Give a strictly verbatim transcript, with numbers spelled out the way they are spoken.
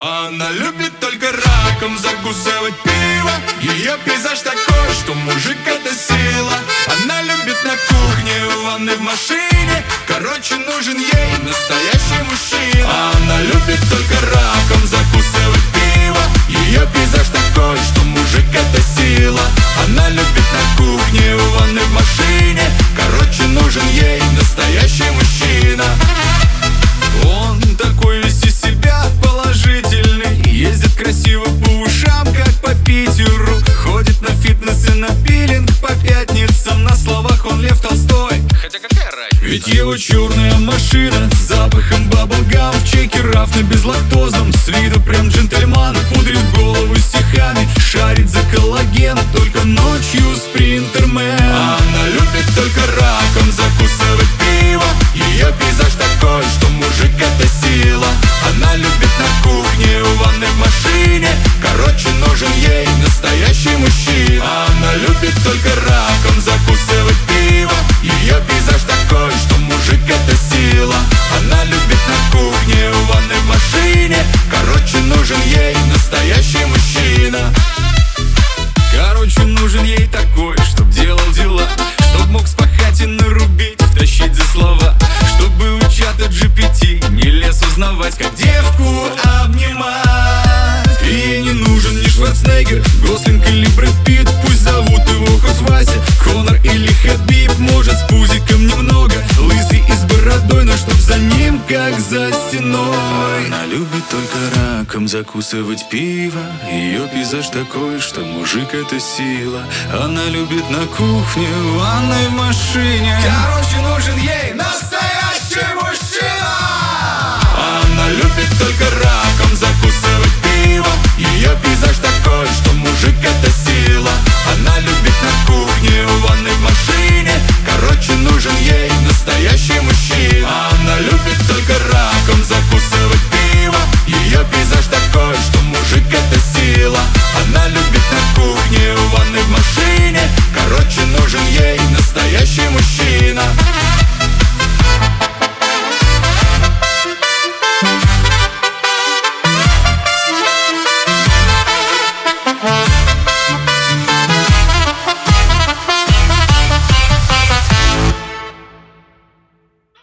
Она любит только раком закусывать пиво. Ее пейзаж такой, что мужик это сила. Она любит на кухне, в ванной, в машине. Короче, нужен ей настоящий мужчина. Она любит только раком закусывать пиво. Ее пейзаж такой, что мужик это сила. Она любит на кухне, в ванной, в машине. Короче, нужен ей настоящий мужчина. Он такой весь из себя положительный, ездит красиво по ушам, как по Питеру. Ходит на фитнес и на пилинг по пятницам. На словах он Лев Толстой, хотя какая разница? ведь его черная машина с запахом баблгам. В чеке рафны безлактозным, с виду прям джентльман. Пудрит голову стихами, шарит за коллаген. Только ночью спринтермен. Она любит только раком закусывать пиво. Ее пейзаж такой, что мужик это сила. Она любит на кухне, в ванной, в машине. Короче, нужен ей настоящий мужчина. Она любит только раком закусывать пиво. Ее пейзаж такой, что мужик это сила. Она любит на кухне, в ванной, в машине. Короче, нужен ей настоящий мужчина. Короче, нужен ей такой, чтоб делал дела, чтоб мог спахать и нарубить, втащить за слова, чтобы у чата джи пи ти не лез узнавать, как девку обнимать. И ей не нужен ни Шварценеггер, Гослинг или Брэд Питт. Пусть зовут его хоть Вася, Конор или Хабиб. Может, с пузиком немного, лысый и с бородой, но чтоб за ним, как за стеной. Она любит только раком закусывать пиво. Ее пейзаж такой, что мужик это сила. Она любит на кухне, в ванной, в машине. Короче, нужен ей настоящий мужчина. Она любит только